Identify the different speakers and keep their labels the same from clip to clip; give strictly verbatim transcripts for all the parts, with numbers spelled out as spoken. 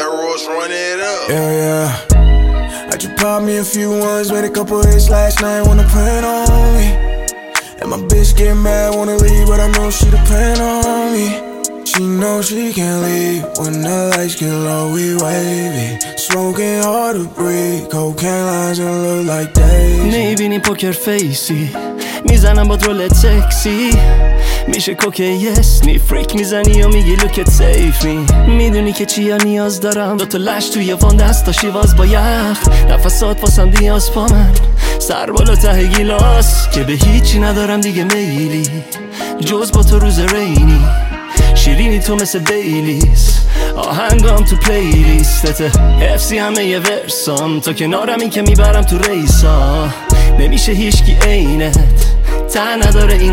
Speaker 1: Royce, run it up.
Speaker 2: Yeah, yeah. I just popped me a few ones, made a couple hits last night, wanna plan on me. And my bitch get mad, wanna leave, but I know she depend on me. She knows she can't leave when the lights get low, we wavy. Smoking hard to breathe, cocaine lines and look like days.
Speaker 3: میبینی پوکر فیسی میزنم با رولت سکسی میشه کوکه یس نی فریک میزنی و میگی لوکت سیف می میدونی که چیا نیاز دارم دوتا لش توی وان دستا شیواز با یخ نفسات واسم دیاز پا من سر بالا ته گیلاس که به هیچی ندارم دیگه میلی جز با تو روز رینی شیرینی تو مثل بیلیز آهنگام تو پلیلیستته حفظی همه یه ورسام تا کنارم که میبرم تو ریسا نمیشه هیچکی عینت ته نداره این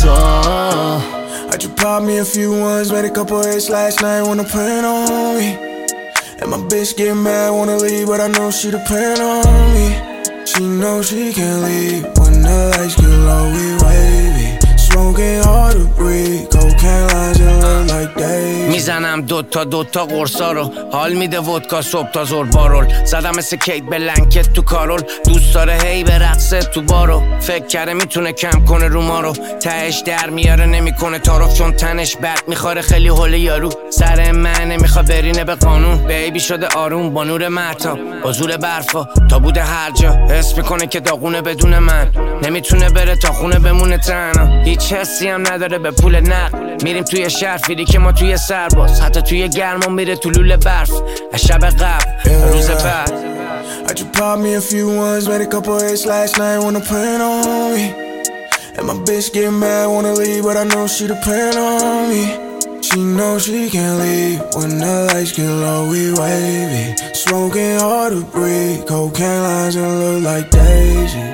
Speaker 3: قصه
Speaker 2: I just popped me a few ones, made a couple hits last night, wanna plan on me. And my bitch get mad, wanna leave, but I know she depend on me. She knows she can't leave when the lights get low, we wavy. Smoking hard to breathe, cocaine lines and look like days.
Speaker 4: میزنم دوتا دوتا قرصا رو حال میده ودکا صبح تا زور بارول زدم مثل کیت بلنکت تو کارول دوست داره هی به رقصه تو بارو فکر کرده میتونه کم کنه رو ما رو تهش در میاره نمیکنه تعارف چون تنش بد میخوره خیلی حوله یارو سر من نمیخواد برینه به قانون بیبی شده آروم با نور مهتاب با زور برفا تا بوده هر جا حس میکنه که داغونه بدون من نمیتونه بره تا خونه بمونه تنها هیچ حسی هم نداره به پول نقد میریم توی شهر فیری که ما توی سرباز حتی توی گرما میره تو لوله برف از شب قبل روز بعد
Speaker 2: I just popped me a few ones, made a couple hits last night, wanna plan on me. And my bitch get mad, wanna leave, but I know she depend on me. She knows she can't leave when the lights get low, we wavy. Smoking hard to breathe, cocaine lines and look like daisies.